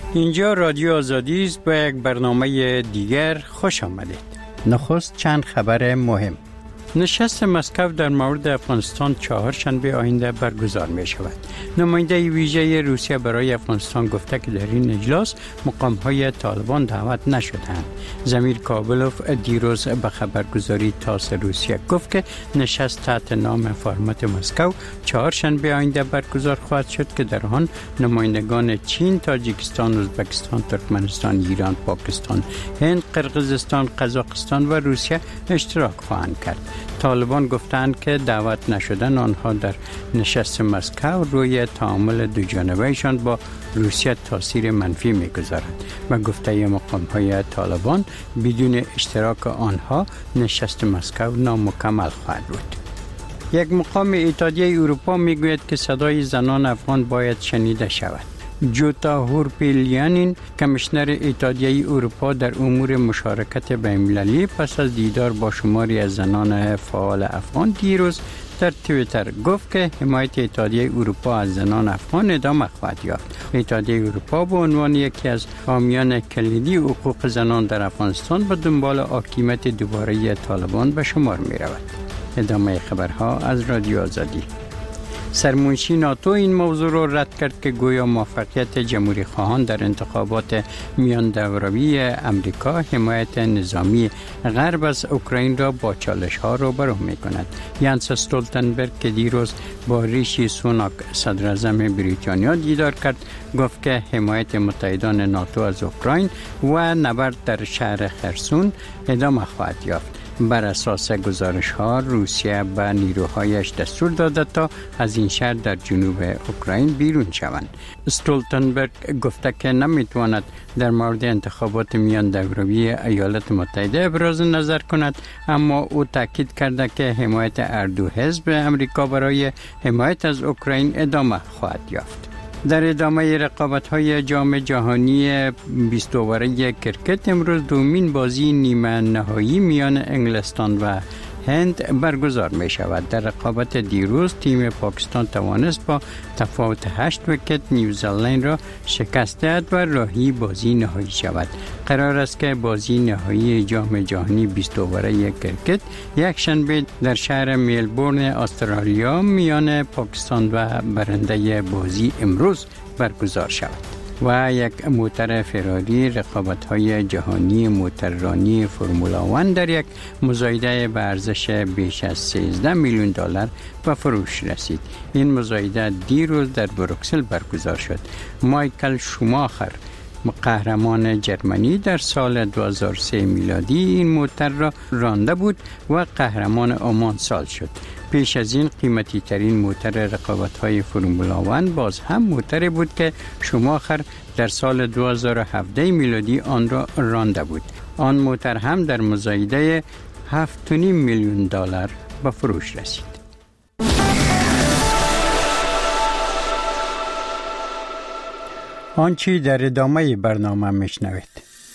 اینجا رادیو آزادی است. با یک برنامه دیگر خوش آمدید. نخست چند خبر مهم. نشست مسکو در مورد افغانستان چهارشنبه آینده برگزار می شود. نماینده ویژه روسیه برای افغانستان گفته که در این اجلاس مقام‌های طالبان دعوت نشدند. زمیر کابلوف دیروز به خبرگزاری تاس روسیه گفت که نشست تحت نام فرمت مسکو چهارشنبه آینده برگزار خواهد شد که در آن نمایندگان چین، تاجیکستان، ازبکستان، ترکمنستان، ایران، پاکستان، هند، قرقیزستان، قزاقستان و روسیه اشتراک خواهند کرد. طالبان گفتند که دعوت نشدن آنها در نشست مسکو روی تعامل دوجانبهشان با روسیه تاثیر منفی می‌گذارد و گفته مقام‌های طالبان بدون اشتراک آنها نشست مسکو نامکمل خواهد بود. یک مقام اتحادیه اروپا میگوید که صدای زنان افغان باید شنیده شود. جوتا هورپیلیانین کمیشنر اتحادیه اروپا در امور مشارکت بین‌المللی پس از دیدار با شماری از زنان فعال افغان دیروز در توییتر گفت که حمایت اتحادیه اروپا از زنان افغان ادامه خواهد یافت. اتحادیه اروپا به عنوان یکی از حامیان کلیدی حقوق زنان در افغانستان به دنبال حاکمیت دوباره طالبان به شمار می رود. ادامه خبرها از رادیو آزادی. سرمنشی ناتو این موضوع را رد کرد که گویا موفقیت جمهوری خواهان در انتخابات میان دوروی امریکا حمایت نظامی غرب از اوکراین را با چالش ها روبرو می کند. یانس استولتنبرگ که دیروز با ریشی سوناک صدر اعظم بریتانیا دیدار کرد گفت که حمایت متحدان ناتو از اوکراین و نبرد در شهر خرسون ادامه خواهد یافت. بر اساس گزارش ها روسیه به نیروهایش دستور داده تا از این شهر در جنوب اوکراین بیرون شوند. استولتنبرگ گفته که نمیتواند در مورد انتخابات میان دوروی ایالات متحده ابراز نظر کند، اما او تاکید کرده که حمایت هر دو حزب امریکا برای حمایت از اوکراین ادامه خواهد یافت. در ادامه رقابت‌های جام جهانی 20 اوره کرکت امروز دومین بازی نیمه نهایی میان انگلستان و هند برگزار می شود. در رقابت دیروز تیم پاکستان توانست با تفاوت 8 ویکت نیوزلند را شکست دهد و راهی بازی نهایی شود. قرار است که بازی نهایی جام جهانی 20 اوره کرکت یک شنبه در شهر ملبورن استرالیا میان پاکستان و برنده بازی امروز برگزار شود. و یک موتر فراری رقابت‌های جهانی موتررانی فرمولا 1 در یک مزایده به ارزش بیش از 13 میلیون دلار به فروش رسید. این مزایده دیروز در بروکسل برگزار شد. مایکل شوماخر قهرمان جرمنی در سال 2003 میلادی این موتر را رانده بود و قهرمان آمان سال شد. پیش از این قیمتی ترین موتر رقابت‌های فرمولا 1 باز هم موتری بود که شوماخر در سال 2017 میلادی آن را رانده بود. آن موتر هم در مزایده 7.5 میلیون دلار به فروش رسید. آنچه در ادامه برنامه میشنوید.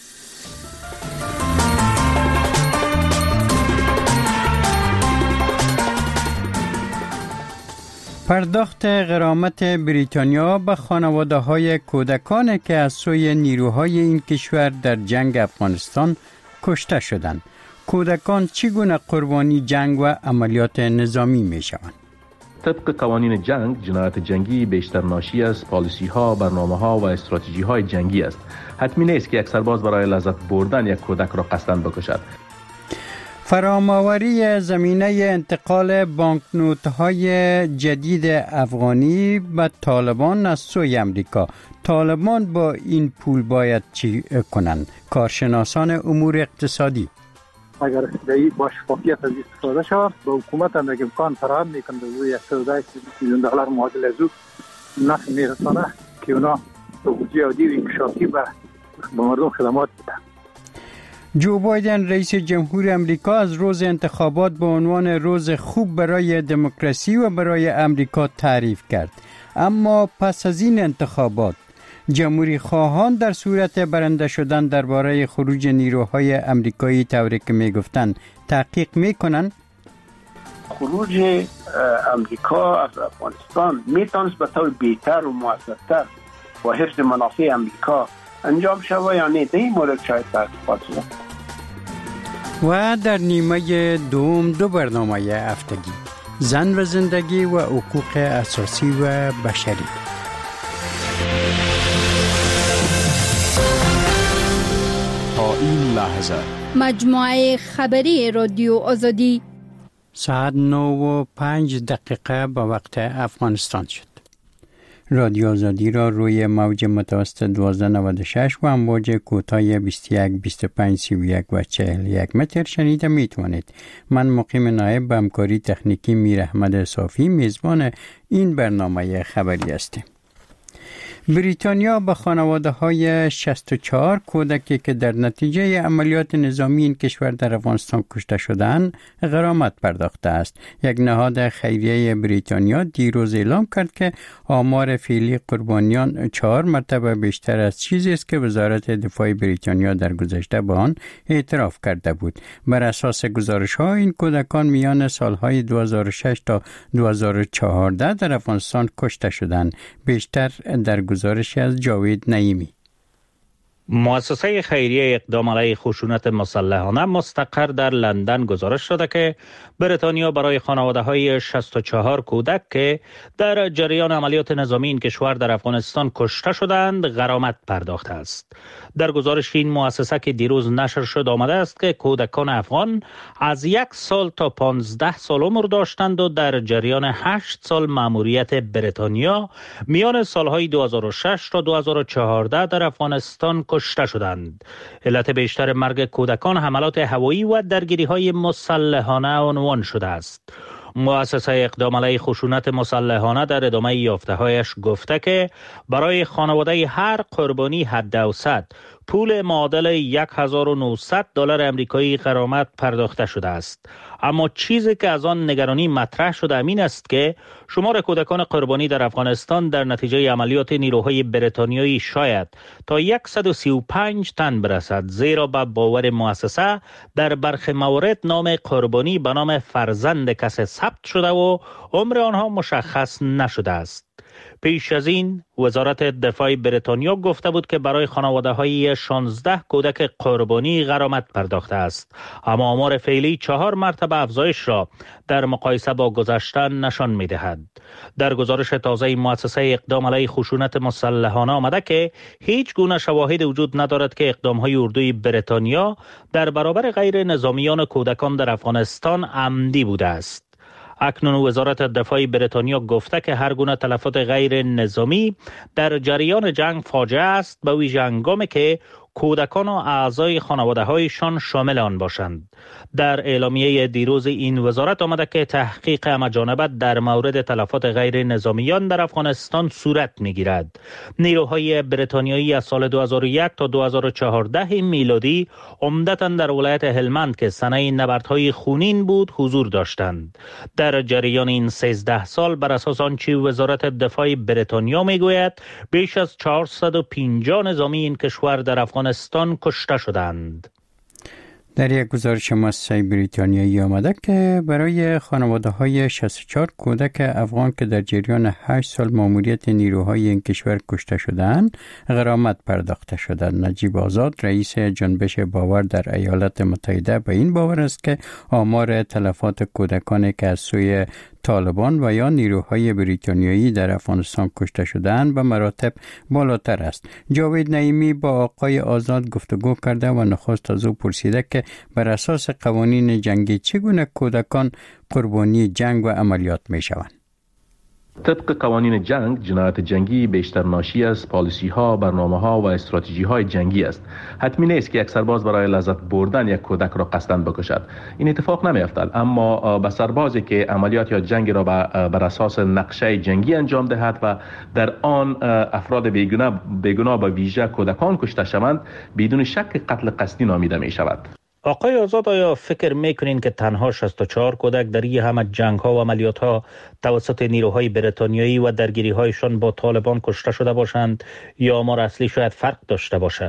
پرداخت غرامت بریتانیا به خانواده های کودکانی که از سوی نیروهای این کشور در جنگ افغانستان کشته شدند. کودکان چگونه قربانی جنگ و عملیات نظامی می شوند؟ طبق قوانین جنگ، جنایت جنگی بیشتر ناشی از پالیسی ها، برنامه ها و استراتژی های جنگی است. حتمی نیست که یک سرباز برای لذت بردن یک کودک را قصداً بکشد. فراماوری زمینه انتقال بانکنوت‌های جدید افغانی به طالبان از سوی امریکا. طالبان با این پول باید چی کنند؟ کارشناسان امور اقتصادی اگر با شفافیت از استفاده شود به حکومت هم امکان فراهم میکنه روی 120 میلیون دلار معادل از او نفع میرسانه که اونا توجیه عادی و انکشافی به مردم خدمات بدن. جو بایدن رئیس جمهور امریکا از روز انتخابات به عنوان روز خوب برای دموکراسی و برای امریکا تعریف کرد. اما پس از این انتخابات جمهوری خواهان در صورت برنده شدن درباره خروج نیروهای امریکایی طوری که میگفتند تحقیق میکنند. خروج امریکا از افغانستان میتونست به طور بهتر و مؤثرتر با حفظ منافع امریکا انجام شود یا نه، در این مورد شاید تحقیقات شود. و در نیمه دوم دو برنامه هفتگی، زن و زندگی و حقوق اساسی و بشری. تا این لحظه مجموعه خبری رادیو آزادی ساعت 9:05 به وقت افغانستان شد. رادیو آزادی را روی موج متوسط 1296 و امواج کوتاه 21 25 31 و 41 متر شنیده می توانید. من مقیم نایب به همکاری تکنیکی میر احمد صافی میزبان این برنامه خبری هستیم. بریتانیا به خانواده های 64 کودکی که در نتیجه عملیات نظامی این کشور در افغانستان کشته شدند غرامت پرداخته است. یک نهاد خیریه بریتانیا دیروز اعلام کرد که آمار فعلی قربانیان 4 مرتبه بیشتر از چیزی است که وزارت دفاع بریتانیا در گذشته به آن اعتراف کرده بود. بر اساس گزارش ها این کودکان میان سالهای 2006 تا 2014 در افغانستان کشته شدند. بیشتر در گزارشی از جاوید نعیمی. مؤسسه خیریه اقدام علیه خشونت مسلحانه مستقر در لندن گزارش داده که بریتانیا برای خانواده‌های 64 کودک که در جریان عملیات نظامی این کشور در افغانستان کشته شدند غرامت پرداخته است. در گزارش این مؤسسه که دیروز نشر شد آمده است که کودکان افغان از 1 سال تا 15 سال عمر داشتند و در جریان 8 سال مأموریت بریتانیا میان سالهای 2006 تا 2014 در افغانستان کشته شدند. علت بیشتر مرگ کودکان حملات هوایی و درگیری‌های مسلحانه عنوان شده است. مؤسسه اقدام علیه خشونت مسلحانه در ادامه یافته‌هایش گفته که برای خانواده هر قربانی حداوسط پول معادل $1900 آمریکایی غرامت پرداخته شده است. اما چیزی که از آن نگرانی مطرح شده این است که شمار کودکان قربانی در افغانستان در نتیجه عملیات نیروهای بریتانیایی شاید تا 135 تن برسد، زیرا به باور مؤسسه در برخی موارد نام قربانی به نام فرزند کسی ثبت شده و عمر آنها مشخص نشده است. پیش از این وزارت دفاع بریتانیا گفته بود که برای خانواده‌های 16 کودک قربانی غرامت پرداخته است، اما آمار فعلی 4 مرتبه افزایش را در مقایسه با گذشته نشان می‌دهد. در گزارش تازه مؤسسه اقدام علیه خشونت مسلحانه آمده که هیچ گونه شواهد وجود ندارد که اقدام‌های اردوی بریتانیا در برابر غیر نظامیان کودکان در افغانستان عمدی بوده است. اکنون وزارت دفاع بریتانیا گفته که هر گونه تلفات غیر نظامی در جریان جنگ فاجعه است، به ویژه هنگامی که کودکان و اعضای خانواده‌هایشان شامل آن باشند. در اعلامیه دیروز این وزارت آمده که تحقیق همه‌جانبه در مورد تلفات غیر نظامیان در افغانستان صورت می‌گیرد. نیروهای بریتانیایی از سال 2001 تا 2014 میلادی عمدتاً در ولایت هلمند که سنه نبردهای خونین بود حضور داشتند. در جریان این 13 سال بر اساس آنچه وزارت دفاع بریتانیا میگوید بیش از 450 نظامی این کشور در افغانستان کشته شدند. در یک گزارش مؤسسه بریتانیایی آمده که برای خانواده‌های 64 کودک افغان که در جریان 8 سال مأموریت نیروهای این کشور کشته شدند غرامت پرداخته شده. نجیب آزاد رئیس جنبش باور در ایالات متحده به این باور است که آمار تلفات کودکانی که از سوی طالبان و یا نیروهای بریتانیایی در افغانستان کشته شدند به مراتب بالاتر است. جاوید نعیمی با آقای آزاد گفتگو کرده و نخست از او پرسیده که بر اساس قوانین جنگی چگونه کودکان قربانی جنگ و عملیات می شوند. طبق قوانین جنگ، جنایت جنگی بیشتر ناشی از پالیسی ها، برنامه ها و استراتژی های جنگی است. حتمی نیست که یک سرباز برای لذت بردن یک کودک را قصداً بکشد. این اتفاق نمی‌افتد، اما به سربازی که عملیات یا جنگ را بر اساس نقشه جنگی انجام دهد و در آن افراد بیگناه به ویژه کودکان کشته شوند، بدون شک قتل قصدی نامیده می شود. آقای آزاد، آیا فکر میکنین که تنها 64 کودک در این همه جنگ ها و عملیات ها توسط نیروهای بریتانیایی و درگیری هایشان با طالبان کشته شده باشند یا آمار اصلی شاید فرق داشته باشد؟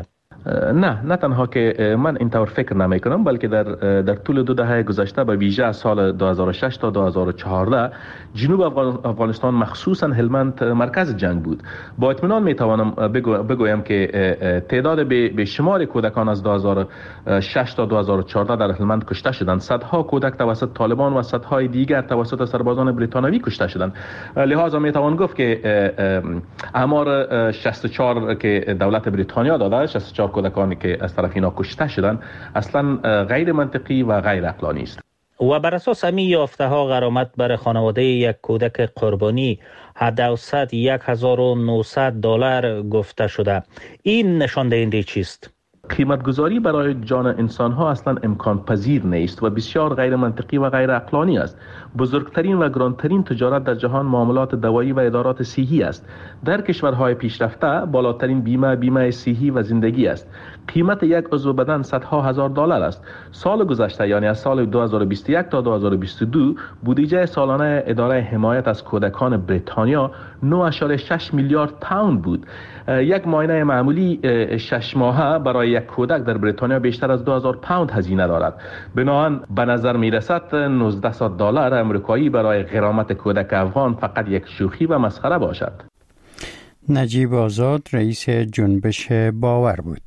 نه تنها که من اینطور فکر نمی کنم، بلکه در طول 2 دهه گذشته به ویژه از سال 2006 تا 2014 جنوب افغانستان مخصوصا هلمند مرکز جنگ بود. با اطمینان می توانم بگویم که تعداد به شمار کودکان از 2006 تا 2014 در هلمند کشته شدند. صدها کودک توسط طالبان و صدهای دیگر توسط سربازان بریتانیایی کشته شدند. لذا می توان گفت که آمار 64 که دولت بریتانیا داده، 64 کودکانی که از طرف اینا کشته شدند، اصلا غیر منطقی و غیر عقلانی است. و بر اساس همین یافته ها غرامت بر خانواده یک کودک قربانی حد اوسط $1900 گفته شده. این نشان دهنده چیست؟ قیمت گذاری برای جان انسان ها اصلا امکان پذیر نیست و بسیار غیر منطقی و غیر عقلانی است. بزرگترین و گرانترین تجارت در جهان معاملات دوایی و ادارات صحی است. در کشورهای پیشرفته بالاترین بیمه صحی و زندگی است. قیمت یک عضو بدن صدها هزار دلار است. سال گذشته یعنی از سال 2021 تا 2022 بودجه سالانه اداره حمایت از کودکان بریتانیا 9.6 میلیارد پوند بود. یک معاینه معمولی 6 ماهه برای یک کودک در بریتانیا بیشتر از 2000 پوند هزینه دارد. بنابراین به نظر می رسد $1900 امریکایی برای غرامت کودک افغان فقط یک شوخی و مسخره باشد. نجیب آزاد رئیس جنبش باور بود.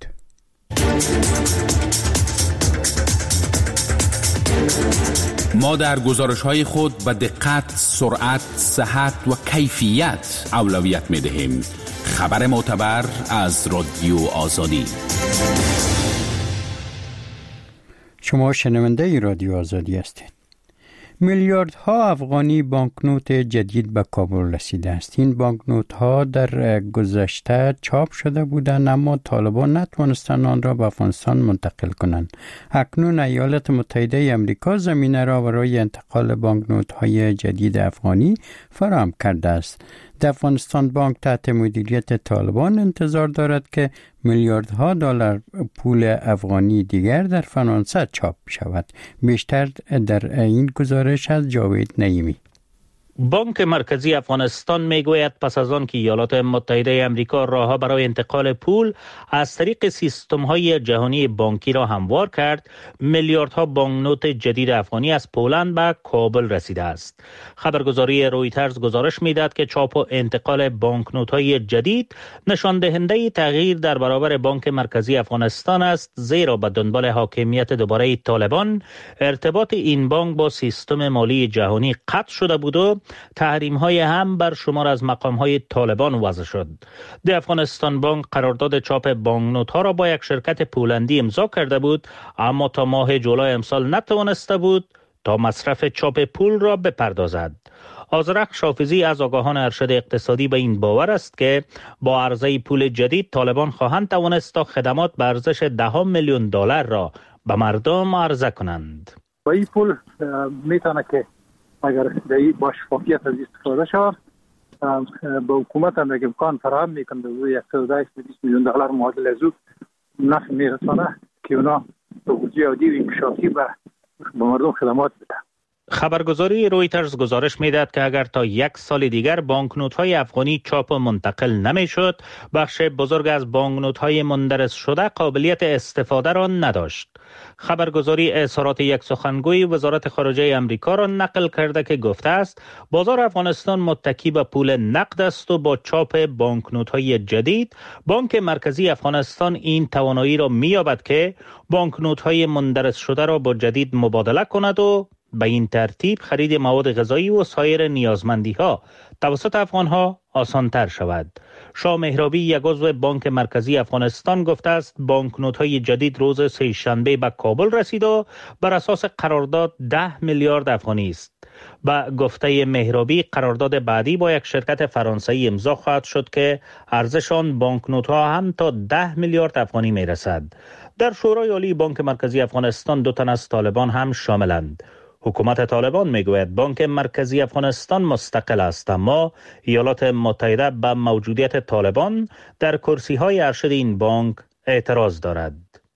ما در گزارش‌های خود به دقت، سرعت، صحت و کیفیت اولویت می‌دهیم. خبر معتبر از رادیو آزادی. شما شنونده رادیو آزادی هستید. میلیاردها افغانی بانکنوت جدید به کابل رسیده است. این بانکنوت ها در گذشته چاپ شده بودند اما طالبان نتوانستند آن را به افغانستان منتقل کنند. اکنون ایالات متحده آمریکا زمینه را برای انتقال بانکنوت های جدید افغانی فراهم کرده است. در افغانستان بانک تحت مدیریت طالبان انتظار دارد که میلیاردها دلار پول افغانی دیگر در فرانسه چاپ شود. بیشتر در این گزارش از جاوید نعیمی. بانک مرکزی افغانستان میگوید پس از آن که ایالات متحده آمریکا راهها برای انتقال پول از طریق سیستم‌های جهانی بانکی را هموار کرد، میلیاردها بانکنوت جدید افغانی از پولند به کابل رسیده است. خبرگزاری رویترز گزارش میداد که چاپ و انتقال بانکنوت‌های جدید نشان دهنده تغییر در برابر بانک مرکزی افغانستان است، زیرا به دنبال حاکمیت دوباره طالبان ارتباط این بانک با سیستم مالی جهانی قطع شده بود و تحریم‌های هم بر شمار از مقام‌های طالبان وضع شد. د افغانستان بانک قرارداد چاپ بانکنوت‌ها را با یک شرکت پولندی امضا کرده بود، اما تا ماه جولای امسال نتوانسته بود تا مصرف چاپ پول را بپردازد. آذرخش شافزی از آگاهان ارشد اقتصادی به این باور است که با عرضه پول جدید طالبان خواهند توانست تا خدمات به ارزش $10 میلیون را به مردم عرضه کنند. با این پول میتونه که اگر دایی با شفافیت از استفاده شود به حکومت هم امکان فراهم میکنه روی $120 میلیون معادل از او نفع میرسانه که اونا توجیه عادی و انکشافی به مردم خدمات بده. خبرگزاری رویترز گزارش میداد که اگر تا 1 سال دیگر بانکنوت‌های افغانی چاپ و منتقل نمیشد، بخش بزرگ از بانکنوت‌های مندرس شده قابلیت استفاده را نداشت. خبرگزاری اظهارات یک سخنگوی وزارت خارجه آمریکا را نقل کرده که گفته است بازار افغانستان متکی به پول نقد است و با چاپ بانکنوت‌های جدید بانک مرکزی افغانستان این توانایی را می‌یابد که بانکنوت‌های مندرس شده را با جدید مبادله کند و به این ترتیب خرید مواد غذایی و سایر نیازمندی‌ها توسط افغان‌ها آسان‌تر شود. شاه مهرابی یک عضو بانک مرکزی افغانستان گفته است بانکنوت‌های جدید روز سه‌شنبه به کابل رسید و بر اساس قرارداد 10 میلیارد افغانی است. با گفته مهرابی قرارداد بعدی با یک شرکت فرانسوی امضا خواهد شد که ارزش آن بانکنوت‌ها هم تا 10 میلیارد افغانی می‌رسد. در شورای عالی بانک مرکزی افغانستان 2 تن از طالبان هم شاملند. حکومت طالبان میگوید بانک مرکزی افغانستان مستقل است، اما ایالات متحده به موجودیت طالبان در کرسی‌های ارشد این بانک اعتراض دارد.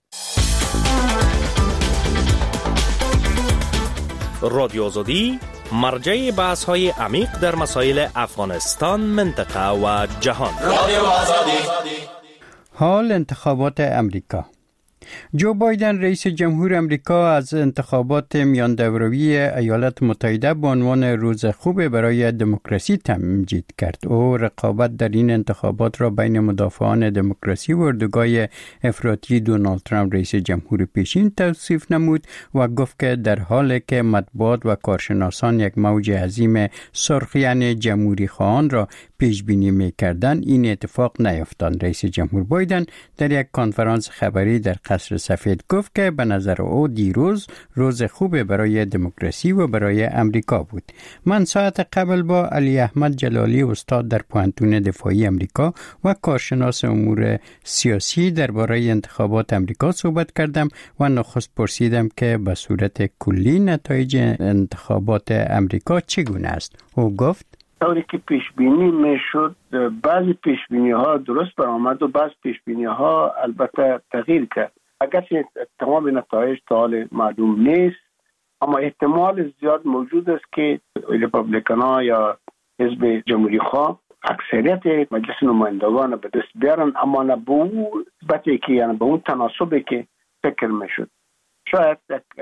رادیو آزادی مرجع بحث‌های عمیق در مسائل افغانستان، منطقه و جهان. رادیو آزادی. حال انتخابات امریکا. جو بایدن رئیس جمهور امریکا از انتخابات میان دوروی ایالات متحده به عنوان روز خوب برای دموکراسی تمجید کرد. او رقابت در این انتخابات را بین مدافعان دموکراسی و اردوگاه افراطی دونالد ترامپ رئیس جمهور پیشین توصیف نمود و گفت که در حالی که مطبوعات و کارشناسان یک موج عظیم سرخیان جمهوری خواهان را پیش بینی می‌کردند، این اتفاق نیفتاد. رئیس جمهور بایدن در یک کنفرانس خبری در قصر سفید گفت که به نظر او دیروز روز خوب برای دموکراسی و برای امریکا بود. من ساعت قبل با علی احمد جلالی استاد در پوهنتون دفاعی امریکا و کارشناس امور سیاسی درباره انتخابات امریکا صحبت کردم و نخست پرسیدم که به صورت کلی نتایج انتخابات امریکا چگونه است. او گفت طوری که پیش بینی میشد، بعضی پیش بینی ها درست برآمد و بعضی پیش بینی ها البته تغییر کرد. اگرچه تمام نتایج تا حال معلوم نیست، اما احتمال زیاد موجود است که ریپابلیکن ها یا حزب جمهوری خواه اکثریت مجلس نمایندگان به دست بیارن، اما نه به اون نسبتی که یعنی به اون تناسبی که فکر میشد. شاید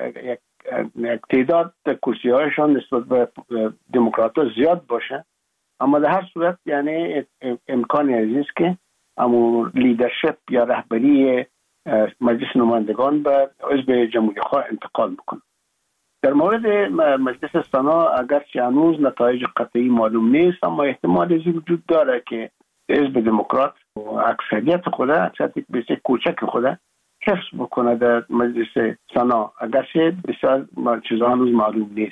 یک تعداد کرسی هایشان نسبت به دموکرات ها زیاد باشه، اما در هر صورت یعنی امکانی عزیز که اما لیدرشپ یا رهبری مجلس نمایندگان به حزب جمهوری خواه انتقال میکنه. در مورد مجلس سنا اگرچه هنوز نتایج قطعی معلوم نیست، اما احتمال وجود داره که حزب دموکرات اکثریت بسیار کوچک خود حفظ بکنه در مجلس سنا، اگرچه بسیار چیزا هنوز معلوم نیست.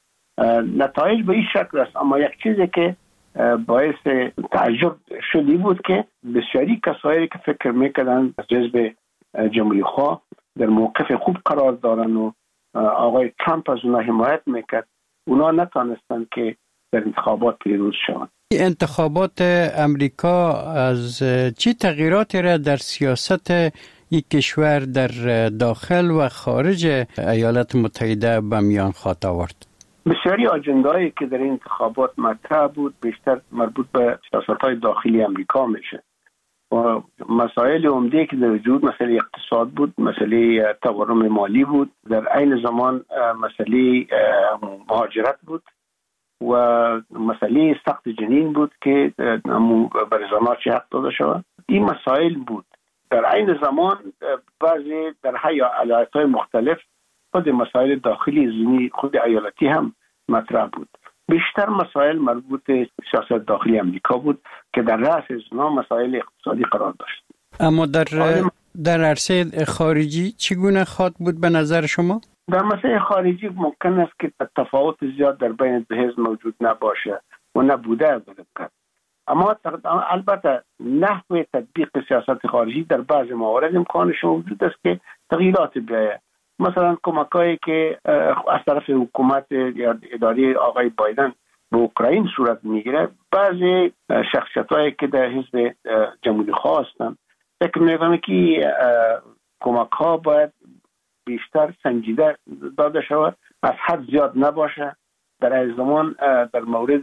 نتایج به این شکل است، اما یک چیزی که باعث تعجب شدی بود که بسیاری کسایی که فکر میکردن از حزب جمهوری خواه در موقف خوب قرار دارن و آقای ترامپ از اونا حمایت میکرد، اونا نتانستن که در انتخابات پیروز شوند. انتخابات امریکا از چه تغییراتی را در سیاست این کشور در داخل و خارج ایالات متحده به میان خواهد آورد؟ بسیاری آجنده‌ای که در این انتخابات مطرح بود بیشتر مربوط به سیاست‌های داخلی امریکا میشه و مسائل عمده که در وجود مسئله اقتصاد بود، مسئله تورم مالی بود، در عین زمان مسئله مهاجرت بود و مسئله سقط جنین بود که بر زنان چه حق داده شود. این مسائل بود. در عین زمان بعضی در ایالت‌های مختلف خود مسائل داخلی زمینی خود ایالتی هم مطرح بود. بیشتر مسائل مربوط به سیاست داخلی امریکا بود که در رأس اونها مسائل اقتصادی قرار داشت. اما در عرصه خارجی چگونه خواهد بود به نظر شما؟ در مسائل خارجی ممکن است که تفاوت زیاد در بین دو حزب موجود نباشه و نبوده بدقت. اما البته نحوه تطبیق سیاست خارجی در بعض موارد امکانش موجود است که تغییرات بیاید. مثلا کمکایی که از طرف حکومت یا اداره آقای بایدن به اوکراین صورت میگیره، بعضی شخصیتایی که در حزب جمهوری خواه هستند فکر میکنم که کمک ها باید بیشتر سنجیده داده شود، از حد زیاد نباشه. در این زمان در مورد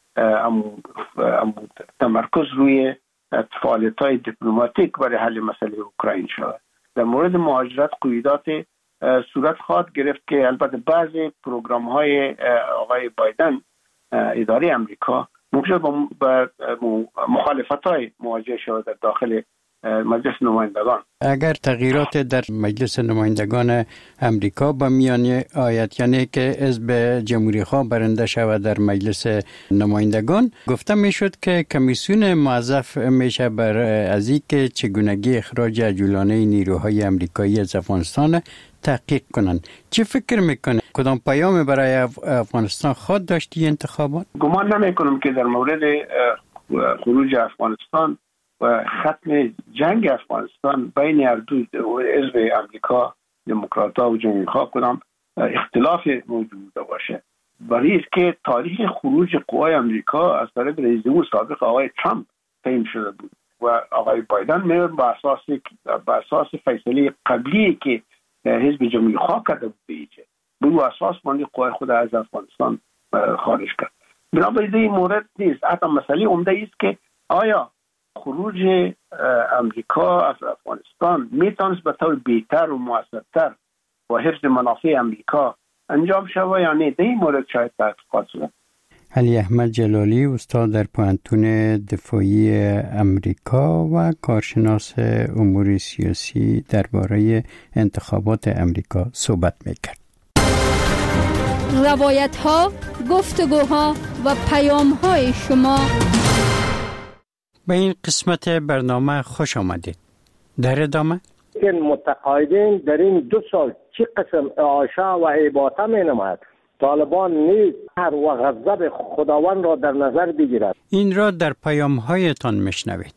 تمرکز روی فعالیت‌های دیپلماتیک برای حل مسئله اوکراین شود. در مورد مهاجرت قیودات صورت خواهد گرفت که البته بعضی پروگرام‌های آقای بایدن اداره امریکا ممکن با مخالفت‌های مواجه شود در داخل مجلس نمایندگان. اگر تغییرات در مجلس نمایندگان امریکا با میان آید، یعنی که حزب جمهوری خواه برنده شود در مجلس نمایندگان، گفته میشد که کمیسیون موظف میشه بر از اینکه چگونگی اخراج عجولانه نیروهای امریکایی از افغانستان تحقیق کنند. چه فکر میکنه؟ کدام پیام برای افغانستان خواهد داشت این انتخابات؟ گمان نمیکنم که در مورد خروج افغانستان و ختم جنگ افغانستان بین هر دو حزب امریکا دموکرات‌ها و جمهوری خواه کدام اختلاف موجود باشه. برای است که تاریخ خروج قوای امریکا از طرف رئیس جمهور سابق آقای ترامپ تعیین شده بود و آقای بایدن می‌ر با اساس فیصله قبلی که حزب جمهوری خواه کرده بود به اون اساس مالی قوای خود از افغانستان خارج کرد. بنابراین این مورد نیست. حتی مسئله عمده است که آیا خروج امریکا از افغانستان میتونست به طور بهتر و مؤثرتر و حفظ منافع امریکا انجام شود یا نه؟ در این مورد شاید تحقیقات شده. علی احمد جلالی، استاد در پوهنتون دفاعی امریکا و کارشناس امور سیاسی درباره انتخابات امریکا صحبت میکرد. روایت ها، گفتگوها و پیام های شما. به این قسمت برنامه خوش آمدید. در ادامه این متقاعدین در این 2 سال چی قسم اعاشه و اباطه می نماید؟ طالبان نیز هر و غضب خداوند را در نظر بگیرد. این را در پیام هایتان میشنوید.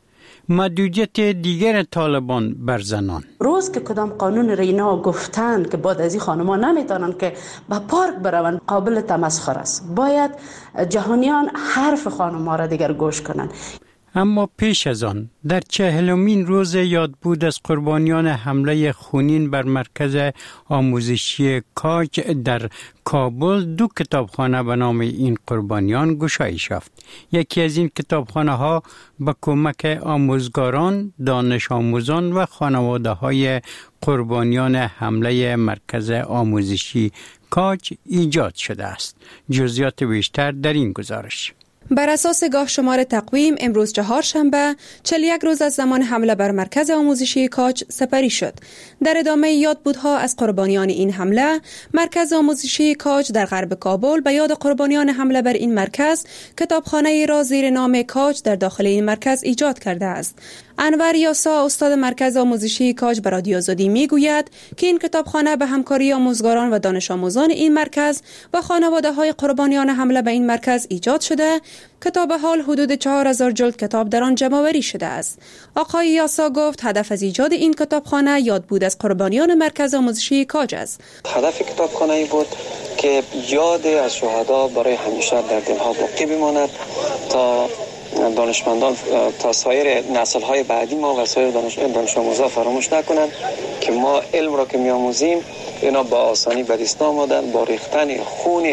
محدودیت دیگر طالبان بر زنان. روز که کدام قانون رینا گفتند که بعد از این خانما نمیتونن که به پارک بروند، قابل تمسخر است. باید جهانیان حرف خانما را دیگر گوش کنند. اما پیش از آن در 40مین روز یادبود از قربانیان حمله خونین بر مرکز آموزشی کاج در کابل 2 کتابخانه به نام این قربانیان گشایش یافت. یکی از این کتابخانه ها به کمک آموزگاران، دانش آموزان و خانواده های قربانیان حمله مرکز آموزشی کاج ایجاد شده است. جزئیات بیشتر در این گزارش. بر اساس گاه شمار تقویم امروز چهارشنبه 41 روز از زمان حمله بر مرکز آموزشی کاج سپری شد. در ادامه یادبودها از قربانیان این حمله، مرکز آموزشی کاج در غرب کابل به یاد قربانیان حمله بر این مرکز کتابخانه را زیر نام کاج در داخل این مرکز ایجاد کرده است. انور یاسا، استاد مرکز آموزشی کاج، به رادیو آزادی میگوید که این کتابخانه به همکاری آموزگاران و دانش آموزان این مرکز و خانواده‌های قربانیان حمله به این مرکز ایجاد شده که تا به حال حدود 4000 جلد کتاب در آن جمع‌آوری شده است. آقای یاسا گفت هدف از ایجاد این کتابخانه یادبود از قربانیان مرکز آموزشی کاج است. هدف کتابخانه ای بود که یاد از شهدا برای همیشه در دلها باقی بماند تا دانشمندان، تا سایر نسل‌های بعدی ما و سایر دانش آموزان فراموش نکنند که ما علم را که می‌آموزیم اینا با آسانی به دست آمدن، با ریختن خون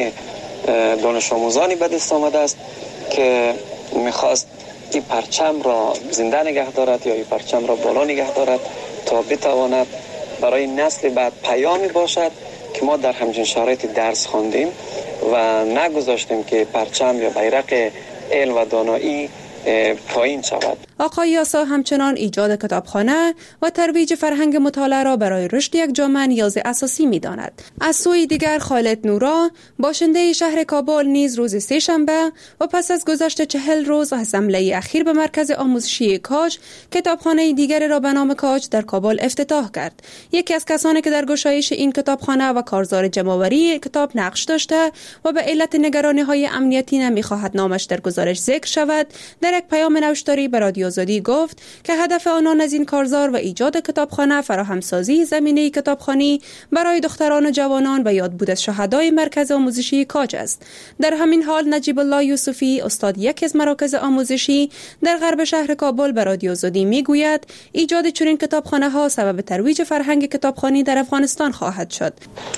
دانش آموزانی به دست آمده است که می‌خواست این پرچم را زنده نگه دارد یا این پرچم را بالا نگه دارد تا بتواند برای نسل بعد پیامی باشد که ما در همچین شرایط درس خواندیم و نگذاشتیم که پرچم یا بیرق علم و دانایی پایین شود. آقای یاسا همچنان ایجاد کتابخانه و ترویج فرهنگ مطالعه را برای رشد یک جامعه نیاز اساسی می‌داند. از سوی دیگر خالد نورا، باشنده شهر کابل، نیز روز سه‌شنبه و پس از گذشت 40 روز از حمله اخیر به مرکز آموزشی کاج، کتابخانه دیگر را به نام کاج در کابل افتتاح کرد. یکی از کسانی که در گشایش این کتابخانه و کارزار جمع‌آوری کتاب نقش داشته و به علت نگرانی‌های امنیتی نمی‌خواهد نامش در گزارش ذکر شود، در یک پیام نوشتاری به رادیو آزادی گفت که هدف آنان از این کارزار و ایجاد کتابخانه فراهمسازی زمینه کتابخوانی برای دختران و جوانان و یادبود از شهدای مرکز آموزشی کاج است. در همین حال نجیب الله یوسفی، استاد یکی از مراکز آموزشی در غرب شهر کابل، به رادیو آزادی میگوید ایجاد چنین کتابخانه‌ها سبب ترویج فرهنگ کتابخوانی در افغانستان خواهد شد.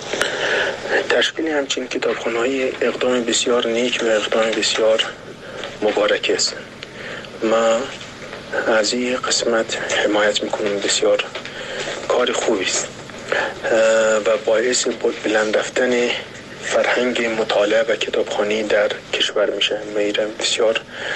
تشکیل همچین کتابخانه‌های اقدام بسیار نیک و اقدام بسیار مبارک است. ما از این قسمت حمایت میکنم. بسیار کار خوبی است و باعث بلند رفتن فرهنگ مطالعه و کتابخوانی در کشور میشه. من بسیار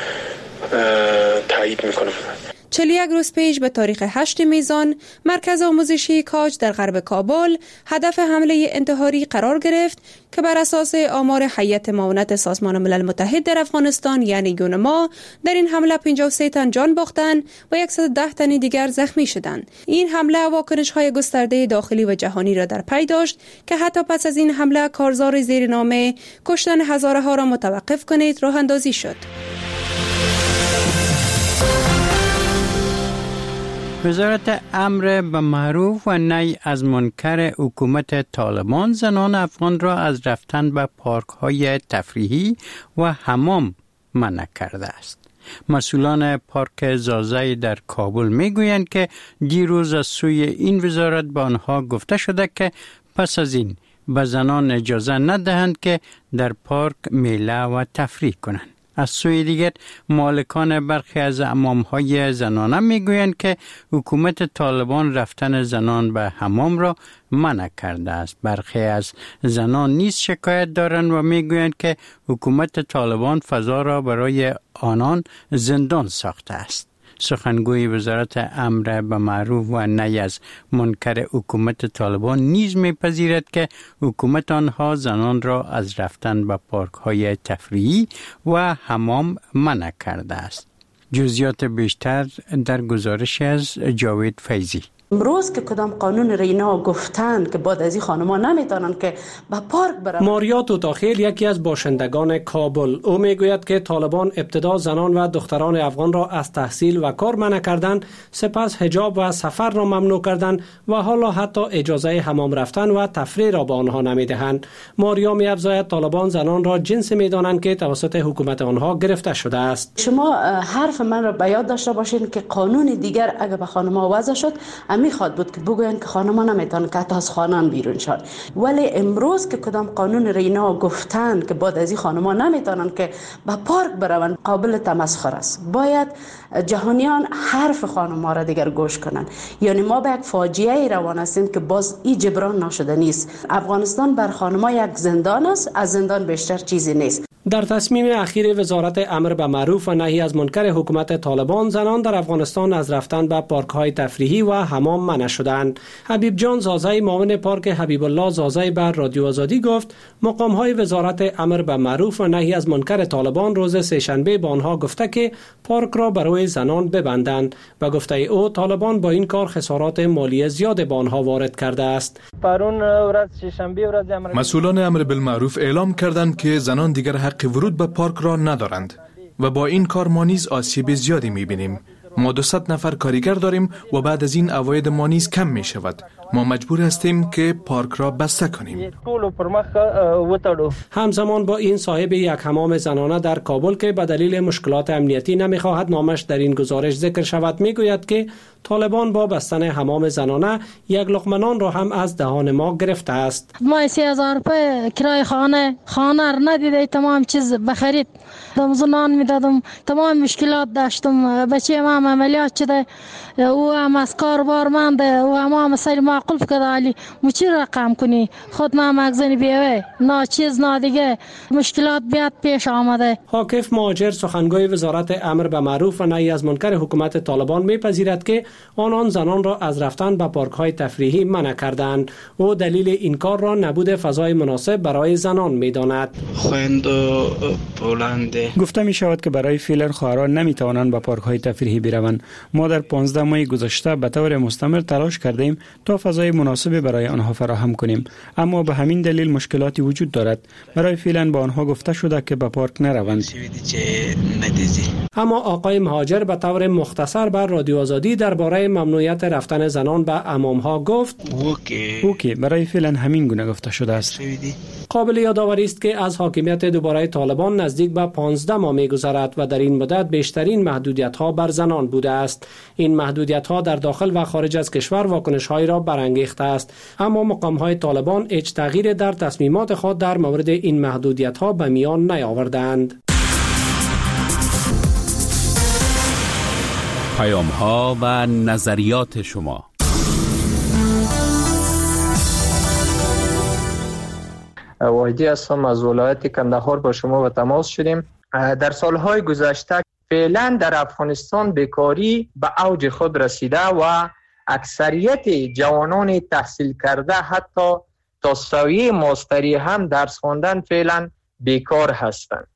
تایید میکنم. 41 روز پیش به تاریخ 8 میزان، مرکز آموزشی کاج در غرب کابل هدف حمله انتحاری قرار گرفت که بر اساس آمار هیئت معاونت سازمان ملل متحد در افغانستان یعنی یونما، در این حمله 53 تن جان باختند و 110 تن دیگر زخمی شدند. این حمله واکنش‌های گسترده داخلی و جهانی را در پی داشت که حتی پس از این حمله کارزار زیرنامه کشتن هزارها را متوقف کنید راه اندازی شد. وزارت امر به معروف و نهی از منکر حکومت طالبان زنان افغان را از رفتن به پارک‌های تفریحی و حمام منع کرده است. مسئولان پارک زازای در کابل میگویند که دیروز از سوی این وزارت به آنها گفته شده که پس از این به زنان اجازه ندهند که در پارک میله و تفریح کنند. از سوی دیگر مالکان برخی از حمام‌های زنانه میگویند که حکومت طالبان رفتن زنان به حمام را منع کرده است. برخی از زنان نیز شکایت دارند و میگویند که حکومت طالبان فضا را برای آنان زندان ساخته است. سخنگوی وزارت امر به معروف و نهی از منکر حکومت طالبان نیز میپذیرد که حکومت آنها زنان را از رفتن به پارک‌های تفریحی و حمام منع کرده است. جزئیات بیشتر در گزارش از جاوید فیضی. امروز که کدام قانون رینا گفتن که بعد از این خانما نمیتونن که به پارک برن. ماریا توتاخیل یکی از باشندگان کابل، او میگوید که طالبان ابتدا زنان و دختران افغان را از تحصیل و کار منع کردند، سپس حجاب و سفر را ممنوع کردند و حالا حتی اجازه حمام رفتن و تفریح را به آنها نمیدهند. ماریا می‌افزاید طالبان زنان را جنس میدانند که توسط حکومت آنها گرفته شده است. شما حرف من را به یاد داشته باشین که قانون دیگر اگر به خانم‌ها وضع شد میخواد بود که بگوین که خانم‌ها نمیتونن که از خانه بیرون شد، ولی امروز که کدام قانون رینا گفتن که بعد از این خانم‌ها نمیتونن که به پارک بروند قابل تمسخر است. باید جهانیان حرف خانم‌ها را دیگر گوش کنند. یعنی ما به یک فاجعه روان هستیم که باز این جبران نشده نیست. افغانستان بر خانم‌ها یک زندان است، از زندان بیشتر چیزی نیست. در تصمیم اخیر وزارت امر به معروف و نهی از منکر حکومت طالبان، زنان در افغانستان از رفتن به پارک‌های تفریحی و حمام منع شدند. حبیب جان زازای معاون پارک حبیب الله زازای بر رادیو آزادی گفت مقام‌های وزارت امر به معروف و نهی از منکر طالبان روز سه‌شنبه به آنها گفته که پارک را برای زنان ببندند و گفته او طالبان با این کار خسارات مالی زیاد به آنها وارد کرده است. مسئولان امر بالمعروف اعلام کردند که زنان دیگر حق ورود به پارک را ندارند و با این کار ما نیز آسیب زیادی می‌بینیم. ما 200 نفر کارگر داریم و بعد از این عواید ما نیز کم می شود. ما مجبور هستیم که پارک را بسته کنیم. همزمان با این صاحب یک حمام زنانه در کابل که به دلیل مشکلات امنیتی نمیخواهد نامش در این گزارش ذکر شود میگوید که طالبان با بستن حمام زنانه یک لقمه نان را هم از دهان ما گرفته است. ما 3000 روپیه کرای خانه را ندیده، تمام چیز بخرید نان میدادم، تمام مشکلات داشتم. بچه ما عملیات شده، او هم از کار بارمنده، او هم مسئله معقول کرده، علی چی رقم کنی خود ما مغزنی بیوه نه چیز نه دیگه مشکلات بیاد پیش آمده. حاکف مهاجر سخنگوی وزارت امر به معروف و نهی از منکر حکومت طالبان میپذیرد که آنان زنان را از رفتن به پارک‌های تفریحی منع کردند. او دلیل این کار را نبود فضای مناسب برای زنان میداند. گفته می شود که برای فعلا خواهران نمی توانند به پارک‌های تفریحی بروند. ما در 15 ماه گذشته به طور مستمر تلاش کردیم تا فضای مناسب برای آنها فراهم کنیم، اما به همین دلیل مشکلاتی وجود دارد. برای فعلا با آنها گفته شده که به پارک نروند. اما آقای مهاجر به طور مختصر بر رادیو آزادی درباره ممنوعیت رفتن زنان به حمام‌ها گفت اوکی برای فعلا همین گونه گفته شده است. قابل یادآوری است که از حاکمیت دوباره طالبان نزدیک به 15 ماه می‌گذرد و در این مدت بیشترین محدودیت‌ها بر زنان بوده است. این محدودیت‌ها در داخل و خارج از کشور واکنش‌هایی را برانگیخته است، اما مقام‌های طالبان هیچ تغییر در تصمیمات خود در مورد این محدودیت‌ها به میان نیاوردند. پیام‌ها و نظریات شما. واحدی هستم از ولایت کندهار، با شما به تماس شدیم. در سالهای گذشته فعلا در افغانستان بیکاری به اوج خود رسیده و اکثریت جوانان تحصیل کرده حتی تا سویه ماستری هم درس خواندن فعلا بیکار هستند.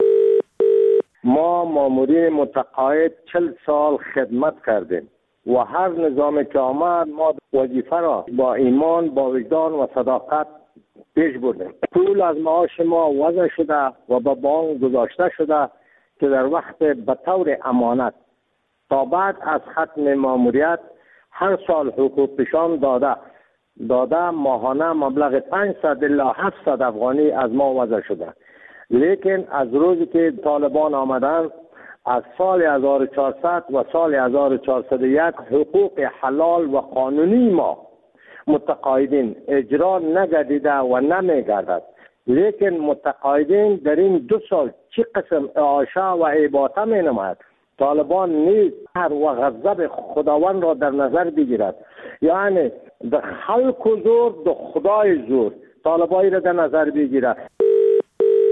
ما مامورین متقاعد 40 سال خدمت کردیم و هر نظامی که آمد ما وظیفه را با ایمان، با وجدان و صداقت پیش بردیم. پول از معاش ما وضع شده و به بانک گذاشته شده که در وقت به طور امانت تا بعد از ختم ماموریت هر سال حقوق پیشان داده ماهانه مبلغ 500 الی 700 افغانی از ما وضع شده. لیکن از روزی که طالبان آمدن از سال 1400 و سال 1401 حقوق حلال و قانونی ما متقاعدین اجرا نگردیده و نمیگردد. لیکن متقاعدین در این 2 سال چی قسم اعاشه و اباطه می نماید. طالبان نیز هر و غضب خداوند را در نظر بگیرد، یعنی د خلق زور د خدای زور طالبایی را در نظر بگیرد.